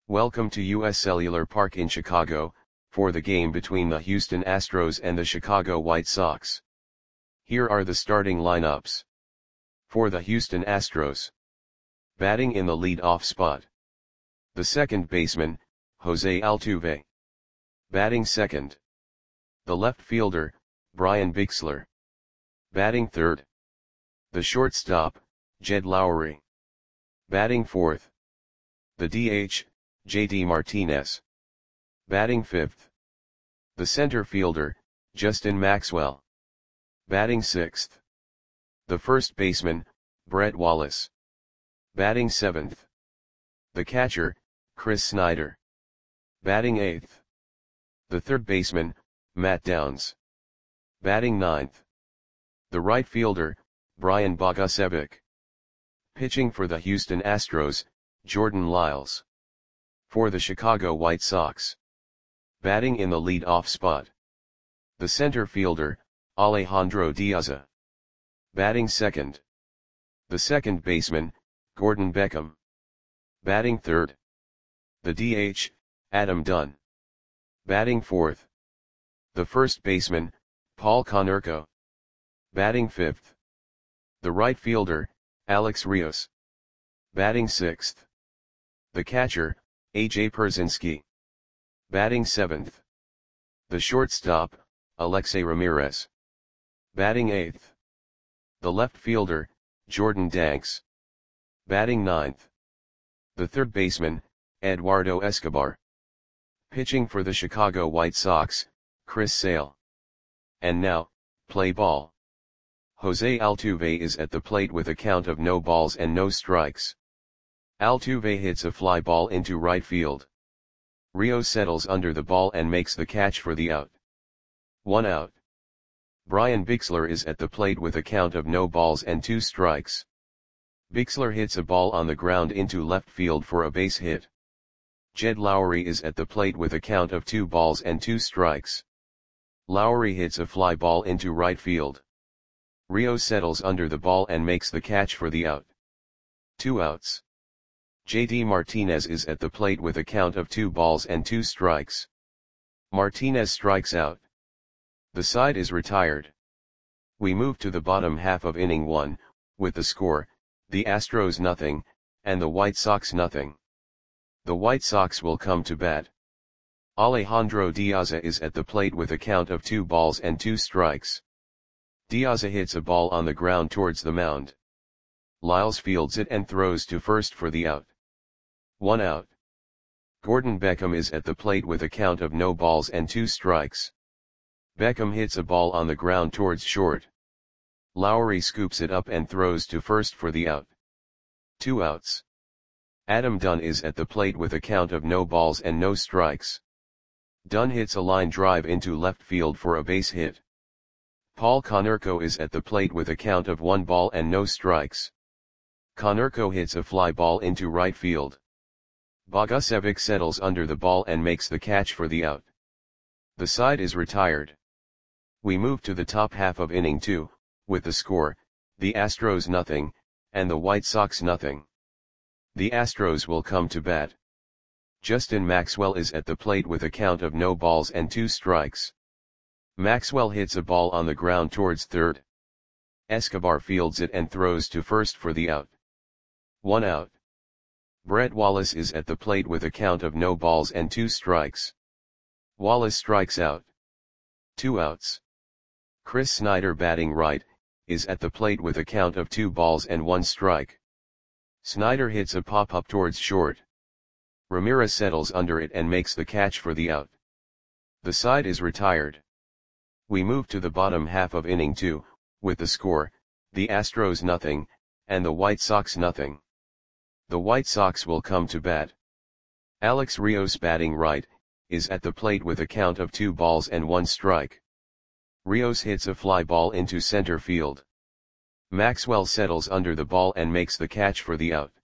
Welcome to US Cellular Park in Chicago, for the game between the Houston Astros and the Chicago White Sox. Here are the starting lineups. For the Houston Astros. Batting in the lead-off spot. The second baseman, Jose Altuve. Batting second. The left fielder, Brian Bixler. Batting third. The shortstop, Jed Lowrie. Batting fourth. The DH, JD Martinez. Batting fifth. The center fielder, Justin Maxwell. Batting sixth. The first baseman, Brett Wallace. Batting seventh. The catcher, Chris Snyder. Batting eighth. The third baseman, Matt Downs. Batting ninth. The right fielder, Brian Bogusevic. Pitching for the Houston Astros, Jordan Lyles. For the Chicago White Sox. Batting in the lead-off spot. The center fielder, Alejandro Diaz. Batting second. The second baseman, Gordon Beckham. Batting third. The DH, Adam Dunn. Batting fourth. The first baseman, Paul Konerko. Batting fifth. The right fielder, Alex Rios. Batting sixth. The catcher, A.J. Pierzynski. Batting seventh. The shortstop, Alexei Ramirez. Batting eighth. The left fielder, Jordan Danks. Batting ninth. The third baseman, Eduardo Escobar. Pitching for the Chicago White Sox, Chris Sale. And now, play ball. Jose Altuve is at the plate with a count of no balls and no strikes. Altuve hits a fly ball into right field. Rios settles under the ball and makes the catch for the out. 1 out. Brian Bixler is at the plate with a count of no balls and 2 strikes. Bixler hits a ball on the ground into left field for a base hit. Jed Lowrie is at the plate with a count of 2 balls and 2 strikes. Lowrie hits a fly ball into right field. Rios settles under the ball and makes the catch for the out. 2 outs. JD Martinez is at the plate with a count of 2 balls and 2 strikes. Martinez strikes out. The side is retired. We move to the bottom half of inning 1, with the score, the Astros nothing, and the White Sox nothing. The White Sox will come to bat. Alejandro Diaz is at the plate with a count of 2 balls and 2 strikes. Diaz hits a ball on the ground towards the mound. Lyles fields it and throws to first for the out. 1 out. Gordon Beckham is at the plate with a count of no balls and 2 strikes. Beckham hits a ball on the ground towards short. Lowrie scoops it up and throws to first for the out. 2 outs. Adam Dunn is at the plate with a count of no balls and no strikes. Dunn hits a line drive into left field for a base hit. Paul Konerko is at the plate with a count of 1 ball and no strikes. Konerko hits a fly ball into right field. Bogusevic settles under the ball and makes the catch for the out. The side is retired. We move to the top half of inning 2, with the score, the Astros nothing, and the White Sox nothing. The Astros will come to bat. Justin Maxwell is at the plate with a count of no balls and 2 strikes. Maxwell hits a ball on the ground towards third. Escobar fields it and throws to first for the out. 1 out. Brett Wallace is at the plate with a count of no balls and 2 strikes. Wallace strikes out. 2 outs. Chris Snyder, batting right, is at the plate with a count of 2 balls and 1 strike. Snyder hits a pop-up towards short. Ramirez settles under it and makes the catch for the out. The side is retired. We move to the bottom half of inning 2, with the score, the Astros nothing, and the White Sox nothing. The White Sox will come to bat. Alex Rios, batting right, is at the plate with a count of 2 balls and 1 strike. Rios hits a fly ball into center field. Maxwell settles under the ball and makes the catch for the out.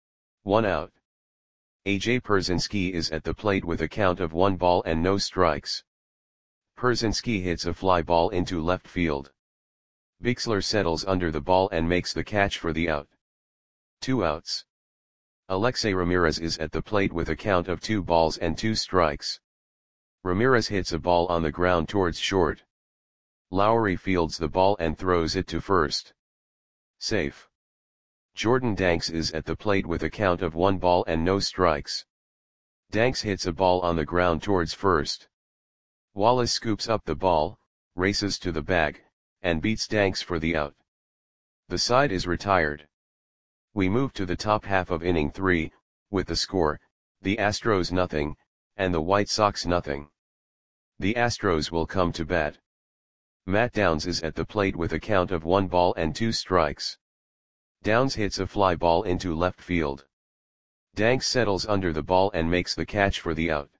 1 out. A.J. Pierzynski is at the plate with a count of 1 ball and no strikes. Pierzynski hits a fly ball into left field. Bixler settles under the ball and makes the catch for the out. 2 outs. Alexei Ramirez is at the plate with a count of 2 balls and 2 strikes. Ramirez hits a ball on the ground towards short. Lowry fields the ball and throws it to first. Safe. Jordan Danks is at the plate with a count of 1 ball and no strikes. Danks hits a ball on the ground towards first. Wallace scoops up the ball, races to the bag, and beats Danks for the out. The side is retired. We move to the top half of inning 3, with the score, the Astros nothing, and the White Sox nothing. The Astros will come to bat. Matt Downs is at the plate with a count of 1 ball and 2 strikes. Downs hits a fly ball into left field. Danks settles under the ball and makes the catch for the out.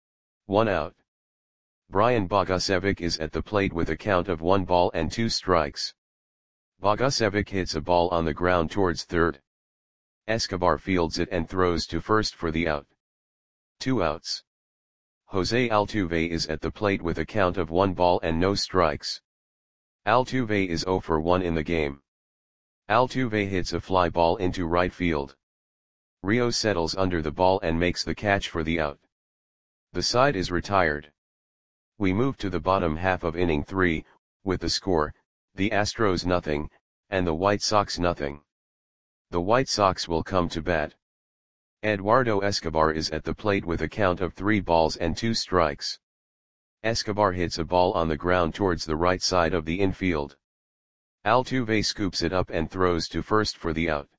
1 out. Brian Bogusevic is at the plate with a count of 1 ball and 2 strikes. Bogusevic hits a ball on the ground towards third. Escobar fields it and throws to first for the out. 2 outs. Jose Altuve is at the plate with a count of 1 ball and no strikes. Altuve is 0 for 1 in the game. Altuve hits a fly ball into right field. Rios settles under the ball and makes the catch for the out. The side is retired. We move to the bottom half of inning 3, with the score, the Astros nothing, and the White Sox nothing. The White Sox will come to bat. Eduardo Escobar is at the plate with a count of 3 balls and 2 strikes. Escobar hits a ball on the ground towards the right side of the infield. Altuve scoops it up and throws to first for the out.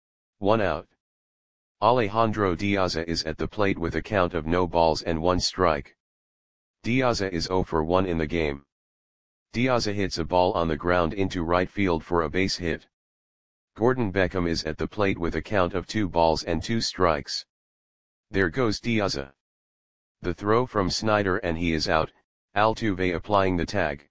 1 out. Alejandro Diaza is at the plate with a count of no balls and 1 strike. Diaza is 0 for 1 in the game. Diaza hits a ball on the ground into right field for a base hit. Gordon Beckham is at the plate with a count of 2 balls and 2 strikes. There goes Diaza. The throw from Snyder and he is out, Altuve applying the tag.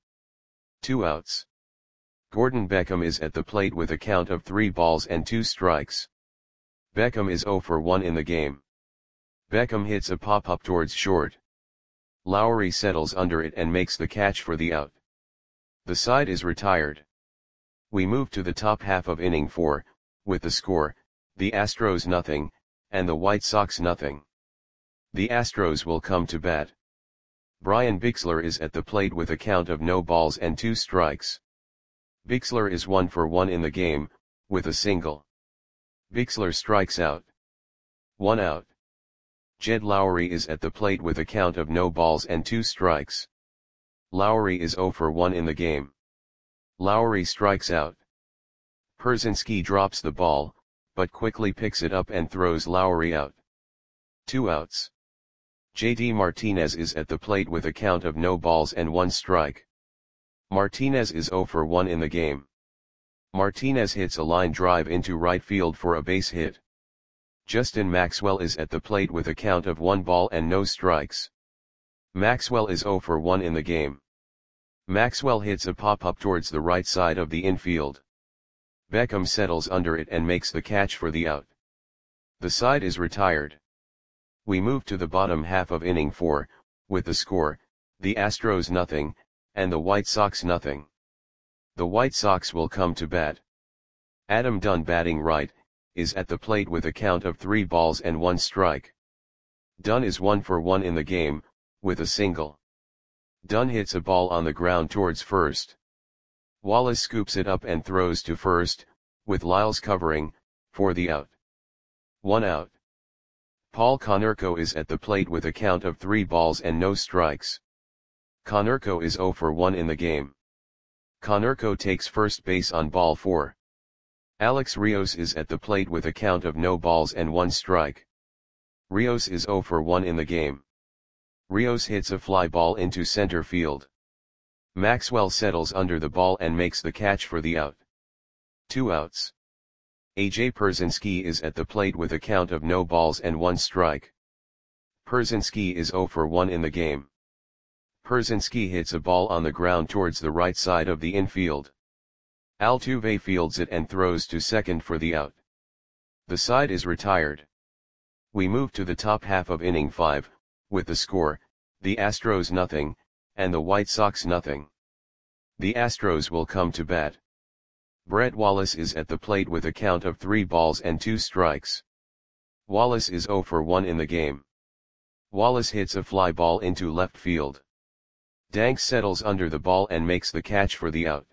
2 outs. Gordon Beckham is at the plate with a count of 3 balls and 2 strikes. Beckham is 0 for 1 in the game. Beckham hits a pop-up towards short. Lowry settles under it and makes the catch for the out. The side is retired. We move to the top half of inning 4, with the score, the Astros nothing, and the White Sox nothing. The Astros will come to bat. Brian Bixler is at the plate with a count of no balls and 2 strikes. Bixler is 1 for 1 in the game, with a single. Bixler strikes out. 1 out. Jed Lowry is at the plate with a count of no balls and 2 strikes. Lowry is 0 for 1 in the game. Lowry strikes out. Pierzynski drops the ball, but quickly picks it up and throws Lowry out. 2 outs. JD Martinez is at the plate with a count of no balls and 1 strike. Martinez is 0 for 1 in the game. Martinez hits a line drive into right field for a base hit. Justin Maxwell is at the plate with a count of 1 ball and no strikes. Maxwell is 0 for 1 in the game. Maxwell hits a pop-up towards the right side of the infield. Beckham settles under it and makes the catch for the out. The side is retired. We move to the bottom half of inning 4, with the score, the Astros nothing, and the White Sox nothing. The White Sox will come to bat. Adam Dunn batting right, is at the plate with a count of 3 balls and 1 strike. Dunn is 1 for 1 in the game, with a single. Dunn hits a ball on the ground towards first. Wallace scoops it up and throws to first, with Lyles covering, for the out. 1 out. Paul Konerko is at the plate with a count of 3 balls and no strikes. Konerko is 0 for 1 in the game. Konerko takes first base on ball 4. Alex Rios is at the plate with a count of no balls and 1 strike. Rios is 0 for 1 in the game. Rios hits a fly ball into center field. Maxwell settles under the ball and makes the catch for the out. 2 outs. AJ Pierzynski is at the plate with a count of no balls and 1 strike. Pierzynski is 0 for 1 in the game. Pierzynski hits a ball on the ground towards the right side of the infield. Altuve fields it and throws to second for the out. The side is retired. We move to the top half of inning 5, with the score, the Astros nothing, and the White Sox nothing. The Astros will come to bat. Brett Wallace is at the plate with a count of 3 balls and 2 strikes. Wallace is 0 for 1 in the game. Wallace hits a fly ball into left field. Danks settles under the ball and makes the catch for the out.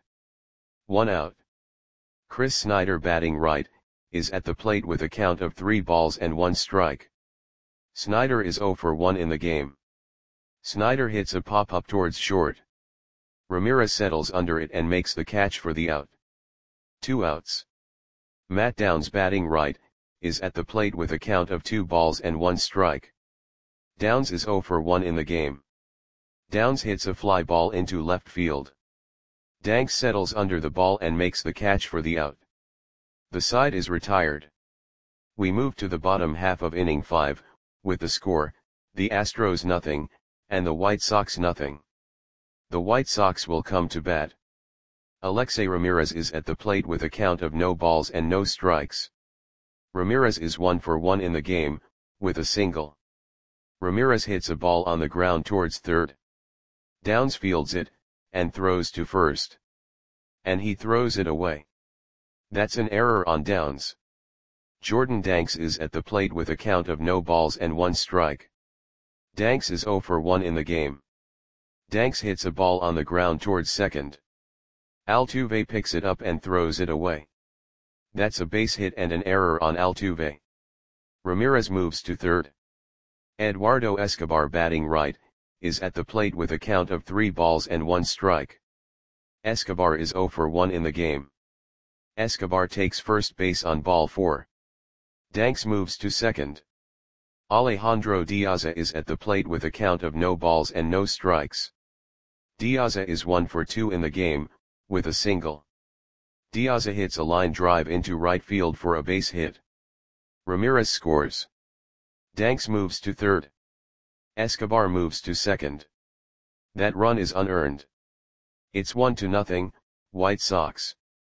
1 out. Chris Snyder, batting right, is at the plate with a count of 3 balls and 1 strike. Snyder is 0 for 1 in the game. Snyder hits a pop-up towards short. Ramirez settles under it and makes the catch for the out. 2 outs. Matt Downs, batting right, is at the plate with a count of 2 balls and 1 strike. Downs is 0 for 1 in the game. Downs hits a fly ball into left field. Danks settles under the ball and makes the catch for the out. The side is retired. We move to the bottom half of inning 5, with the score, the Astros 0, and the White Sox 0. The White Sox will come to bat. Alexei Ramirez is at the plate with a count of no balls and no strikes. Ramirez is 1 for 1 in the game, with a single. Ramirez hits a ball on the ground towards third. Downs fields it, and throws to first. And he throws it away. That's an error on Downs. Jordan Danks is at the plate with a count of no balls and 1 strike. Danks is 0 for 1 in the game. Danks hits a ball on the ground towards second. Altuve picks it up and throws it away. That's a base hit and an error on Altuve. Ramirez moves to third. Eduardo Escobar, batting right, is at the plate with a count of 3 balls and 1 strike. Escobar is 0 for 1 in the game. Escobar takes first base on ball 4. Danks moves to second. Alejandro Diaza is at the plate with a count of no balls and no strikes. Diaza is 1 for 2 in the game, with a single. Diaza hits a line drive into right field for a base hit. Ramirez scores. Danks moves to third. Escobar moves to second. That run is unearned. It's 1-0, White Sox.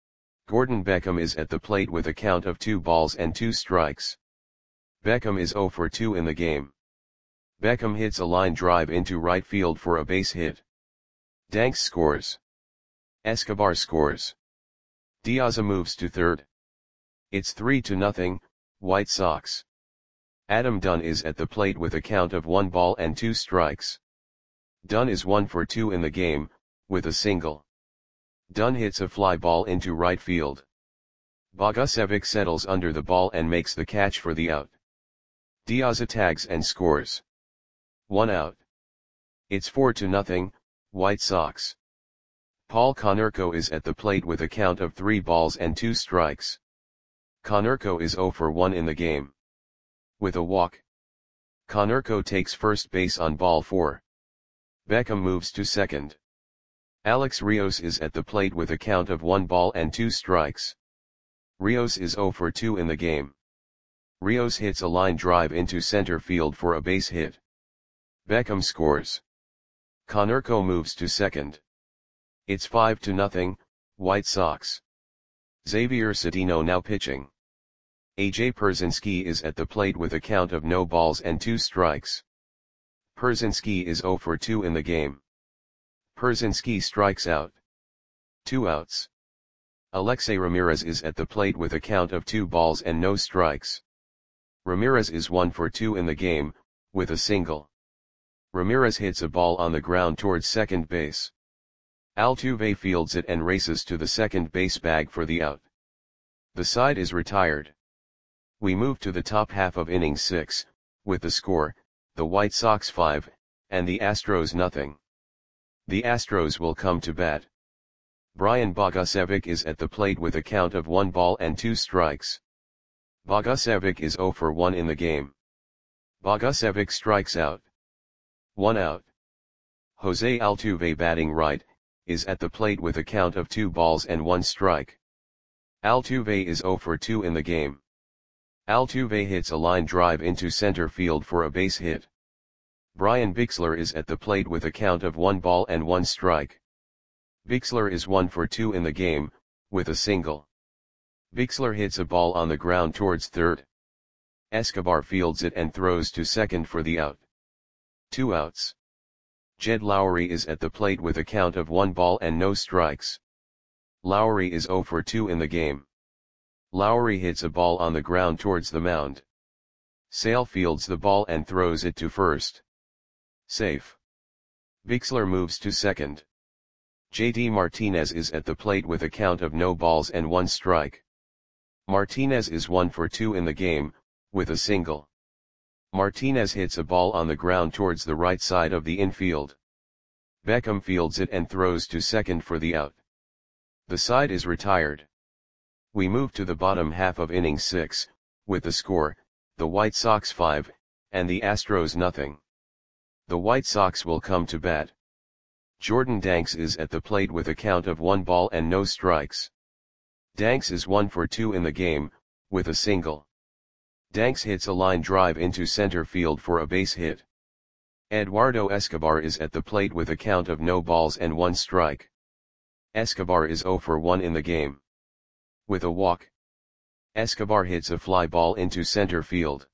Gordon Beckham is at the plate with a count of 2 balls and 2 strikes. Beckham is 0 for 2 in the game. Beckham hits a line drive into right field for a base hit. Danks scores. Escobar scores. Diaza moves to third. It's 3-0, White Sox. Adam Dunn is at the plate with a count of 1 ball and 2 strikes. Dunn is 1 for 2 in the game, with a single. Dunn hits a fly ball into right field. Bogusevic settles under the ball and makes the catch for the out. Diaza tags and scores. 1 out. It's 4-0, White Sox. Paul Konerko is at the plate with a count of 3 balls and 2 strikes. Konerko is 0 for 1 in the game. With a walk. Konerko takes first base on ball 4. Beckham moves to second. Alex Rios is at the plate with a count of 1 ball and 2 strikes. Rios is 0 for 2 in the game. Rios hits a line drive into center field for a base hit. Beckham scores. Konerko moves to second. It's 5-0, White Sox. Xavier Cedeno now pitching. AJ Pierzynski is at the plate with a count of no balls and 2 strikes. Pierzynski is 0 for 2 in the game. Pierzynski strikes out. 2 outs. Alexei Ramirez is at the plate with a count of 2 balls and no strikes. Ramirez is 1 for 2 in the game, with a single. Ramirez hits a ball on the ground towards second base. Altuve fields it and races to the second base bag for the out. The side is retired. We move to the top half of inning 6, with the score, the White Sox 5, and the Astros 0. The Astros will come to bat. Brian Bogusevic is at the plate with a count of 1 ball and 2 strikes. Bogusevic is 0 for 1 in the game. Bogusevic strikes out. 1 out. Jose Altuve, batting right, is at the plate with a count of 2 balls and 1 strike. Altuve is 0 for 2 in the game. Altuve hits a line drive into center field for a base hit. Brian Bixler is at the plate with a count of 1 ball and 1 strike. Bixler is 1 for 2 in the game, with a single. Bixler hits a ball on the ground towards third. Escobar fields it and throws to second for the out. 2 outs. Jed Lowry is at the plate with a count of 1 ball and no strikes. Lowry is 0 for 2 in the game. Lowry hits a ball on the ground towards the mound. Sale fields the ball and throws it to first. Safe. Bixler moves to second. JD Martinez is at the plate with a count of no balls and 1 strike. Martinez is 1 for 2 in the game, with a single. Martinez hits a ball on the ground towards the right side of the infield. Beckham fields it and throws to second for the out. The side is retired. We move to the bottom half of inning 6, with the score, the White Sox 5, and the Astros nothing. The White Sox will come to bat. Jordan Danks is at the plate with a count of 1 ball and no strikes. Danks is 1 for 2 in the game, with a single. Danks hits a line drive into center field for a base hit. Eduardo Escobar is at the plate with a count of no balls and 1 strike. Escobar is 0 for 1 in the game. With a walk, Escobar hits a fly ball into center field.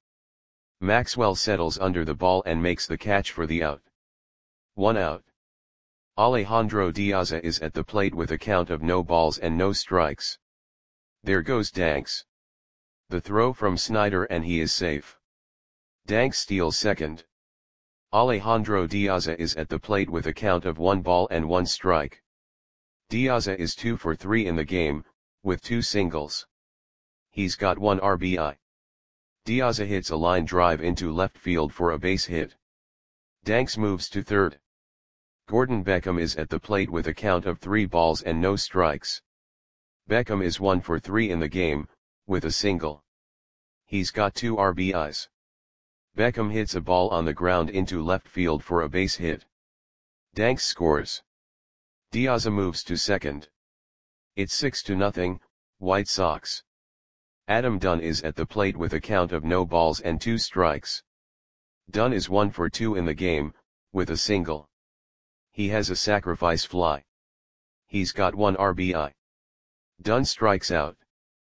Maxwell settles under the ball and makes the catch for the out. 1 out. Alejandro Diaza is at the plate with a count of no balls and no strikes. There goes Danks. The throw from Snyder and he is safe. Danks steals second. Alejandro Diaza is at the plate with a count of 1 ball and 1 strike. Diaza is 2 for 3 in the game, with 2 singles. He's got 1 RBI. Diaza hits a line drive into left field for a base hit. Danks moves to third. Gordon Beckham is at the plate with a count of 3 balls and no strikes. Beckham is 1 for 3 in the game, with a single. He's got 2 RBIs. Beckham hits a ball on the ground into left field for a base hit. Danks scores. Diaza moves to second. It's 6-0, White Sox. Adam Dunn is at the plate with a count of no balls and 2 strikes. Dunn is 1 for 2 in the game, with a single. He has a sacrifice fly. He's got 1 RBI. Dunn strikes out.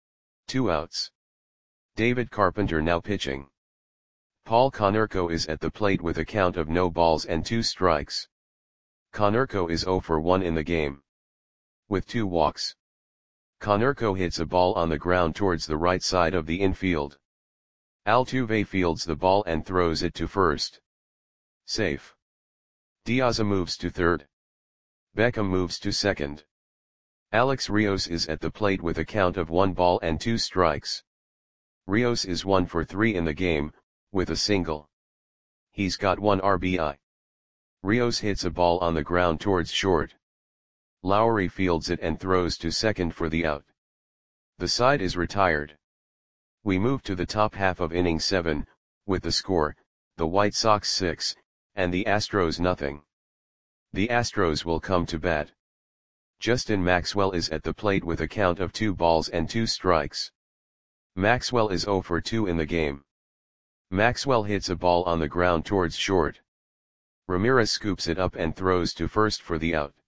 2 outs. David Carpenter now pitching. Paul Konerko is at the plate with a count of no balls and 2 strikes. Konerko is 0 for 1 in the game. With 2 walks. Konerko hits a ball on the ground towards the right side of the infield. Altuve fields the ball and throws it to first. Safe. Diaza moves to third. Beckham moves to second. Alex Rios is at the plate with a count of 1 ball and 2 strikes. Rios is 1 for 3 in the game, with a single. He's got 1 RBI. Rios hits a ball on the ground towards short. Lowry fields it and throws to second for the out. The side is retired. We move to the top half of inning 7, with the score, the White Sox 6, and the Astros nothing. The Astros will come to bat. Justin Maxwell is at the plate with a count of 2 balls and 2 strikes. Maxwell is 0 for 2 in the game. Maxwell hits a ball on the ground towards short. Ramirez scoops it up and throws to first for the out.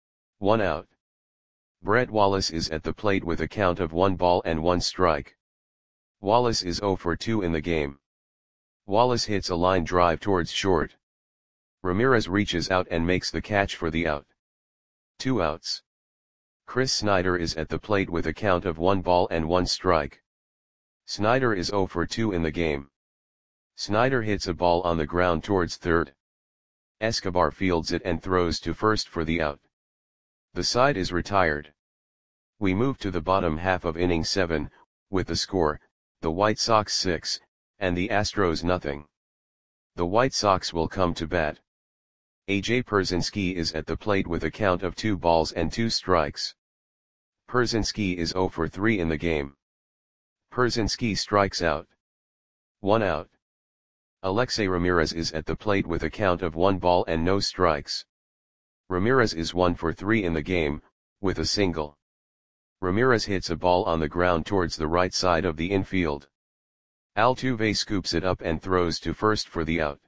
1 out. Brett Wallace is at the plate with a count of 1 ball and 1 strike. Wallace is 0 for 2 in the game. Wallace hits a line drive towards short. Ramirez reaches out and makes the catch for the out. 2 outs. Chris Snyder is at the plate with a count of 1 ball and 1 strike. Snyder is 0 for 2 in the game. Snyder hits a ball on the ground towards third. Escobar fields it and throws to first for the out. The side is retired. We move to the bottom half of inning 7, with the score, the White Sox 6, and the Astros nothing. The White Sox will come to bat. A.J. Pierzynski is at the plate with a count of 2 balls and 2 strikes. Pierzynski is 0 for 3 in the game. Pierzynski strikes out. 1 out. Alexei Ramirez is at the plate with a count of 1 ball and no strikes. Ramirez is 1 for 3 in the game, with a single. Ramirez hits a ball on the ground towards the right side of the infield. Altuve scoops it up and throws to first for the out.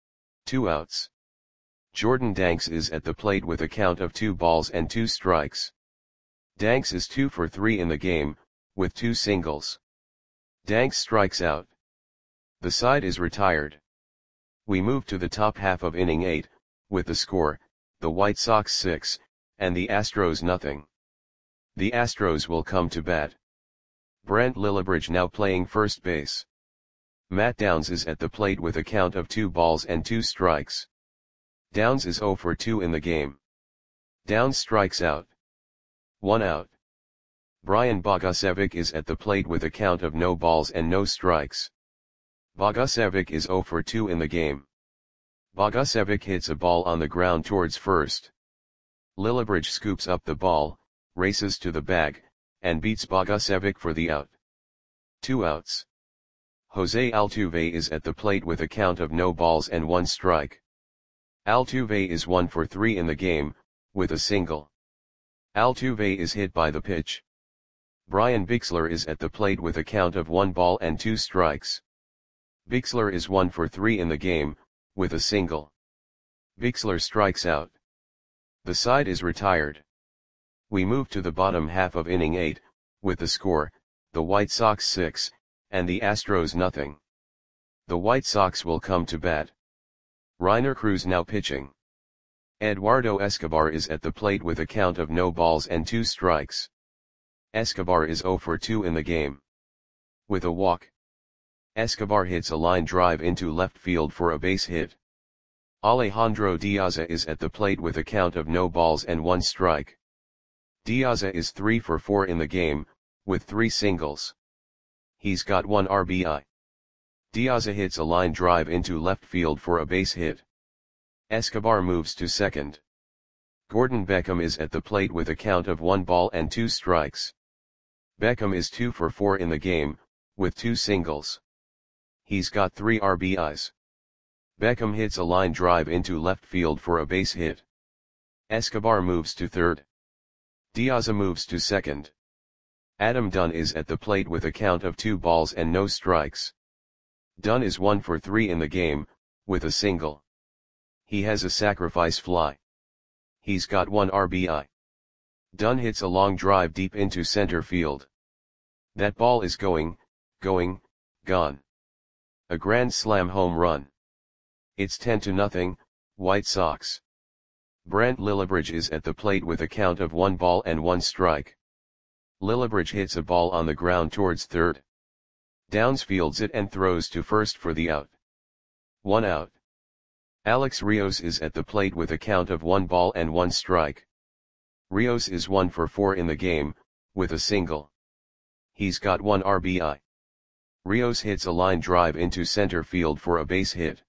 2 outs. Jordan Danks is at the plate with a count of 2 balls and 2 strikes. Danks is 2 for 3 in the game, with 2 singles. Danks strikes out. The side is retired. We move to the top half of inning 8, with the score, the White Sox 6, and the Astros nothing. The Astros will come to bat. Brent Lillibridge now playing first base. Matt Downs is at the plate with a count of 2 balls and 2 strikes. Downs is 0 for 2 in the game. Downs strikes out. 1 out. Brian Bogusevic is at the plate with a count of no balls and no strikes. Bogusevic is 0 for 2 in the game. Bogusevic hits a ball on the ground towards first. Lillibridge scoops up the ball, races to the bag, and beats Bogusevic for the out. 2 outs. Jose Altuve is at the plate with a count of no balls and 1 strike. Altuve is 1 for 3 in the game, with a single. Altuve is hit by the pitch. Brian Bixler is at the plate with a count of 1 ball and 2 strikes. Bixler is 1 for 3 in the game, with a single. Bixler strikes out. The side is retired. We move to the bottom half of inning 8, with the score, the White Sox 6, and the Astros nothing. The White Sox will come to bat. Rainer Cruz now pitching. Eduardo Escobar is at the plate with a count of no balls and 2 strikes. Escobar is 0 for 2 in the game. With a walk. Escobar hits a line drive into left field for a base hit. Alejandro Diaza is at the plate with a count of no balls and 1 strike. Diaza is 3 for 4 in the game, with 3 singles. He's got 1 RBI. Diaza hits a line drive into left field for a base hit. Escobar moves to second. Gordon Beckham is at the plate with a count of 1 ball and 2 strikes. Beckham is 2 for 4 in the game, with 2 singles. He's got 3 RBIs. Beckham hits a line drive into left field for a base hit. Escobar moves to third. Diaza moves to second. Adam Dunn is at the plate with a count of 2 balls and no strikes. Dunn is 1 for 3 in the game, with a single. He has a sacrifice fly. He's got 1 RBI. Dunn hits a long drive deep into center field. That ball is going, gone. A grand slam home run. It's 10-0, White Sox. Brant Lillibridge is at the plate with a count of 1 ball and 1 strike. Lillibridge hits a ball on the ground towards third. Downs fields it and throws to first for the out. 1 out. Alex Rios is at the plate with a count of 1 ball and 1 strike. Rios is 1 for 4 in the game, with a single. He's got 1 RBI. Rios hits a line drive into center field for a base hit.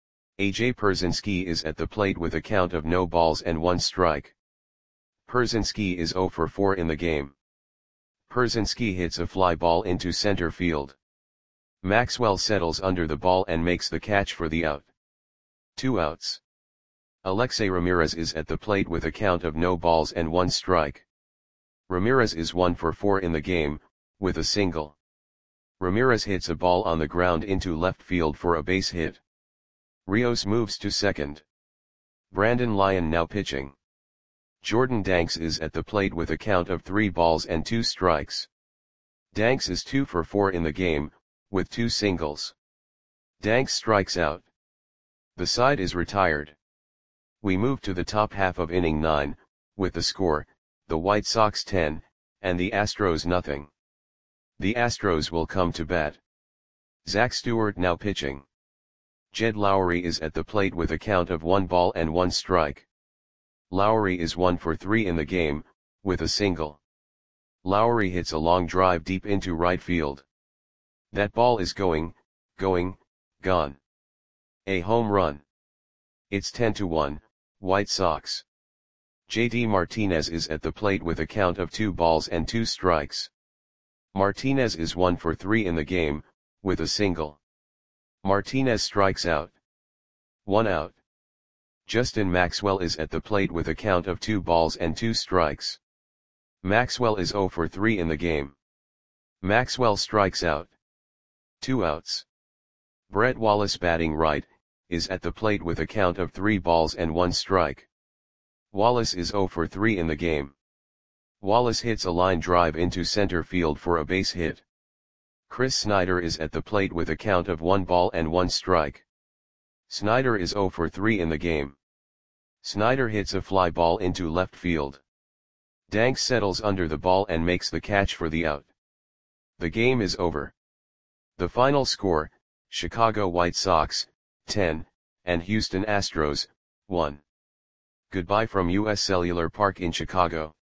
AJ Pierzynski is at the plate with a count of no balls and 1 strike. Pierzynski is 0 for 4 in the game. Pierzynski hits a fly ball into center field. Maxwell settles under the ball and makes the catch for the out. 2 outs. Alexei Ramirez is at the plate with a count of no balls and 1 strike. Ramirez is 1 for 4 in the game, with a single. Ramirez hits a ball on the ground into left field for a base hit. Rios moves to second. Brandon Lyon now pitching. Jordan Danks is at the plate with a count of 3 balls and 2 strikes. Danks is 2 for 4 in the game, with 2 singles. Danks strikes out. The side is retired. We move to the top half of inning 9, with the score, the White Sox 10, and the Astros nothing. The Astros will come to bat. Zach Stewart now pitching. Jed Lowry is at the plate with a count of 1 ball and 1 strike. Lowry is 1 for 3 in the game, with a single. Lowry hits a long drive deep into right field. That ball is going, gone. A home run. It's 10-1, White Sox. JD Martinez is at the plate with a count of 2 balls and 2 strikes. Martinez is 1 for 3 in the game, with a single. Martinez strikes out. 1 out. Justin Maxwell is at the plate with a count of 2 balls and 2 strikes. Maxwell is 0 for 3 in the game. Maxwell strikes out. 2 outs. Brett Wallace batting right, is at the plate with a count of 3 balls and 1 strike. Wallace is 0 for 3 in the game. Wallace hits a line drive into center field for a base hit. Chris Snyder is at the plate with a count of 1 ball and 1 strike. Snyder is 0 for 3 in the game. Snyder hits a fly ball into left field. Danks settles under the ball and makes the catch for the out. The game is over. The final score, Chicago White Sox, 10, and Houston Astros, 1. Goodbye from US Cellular Park in Chicago.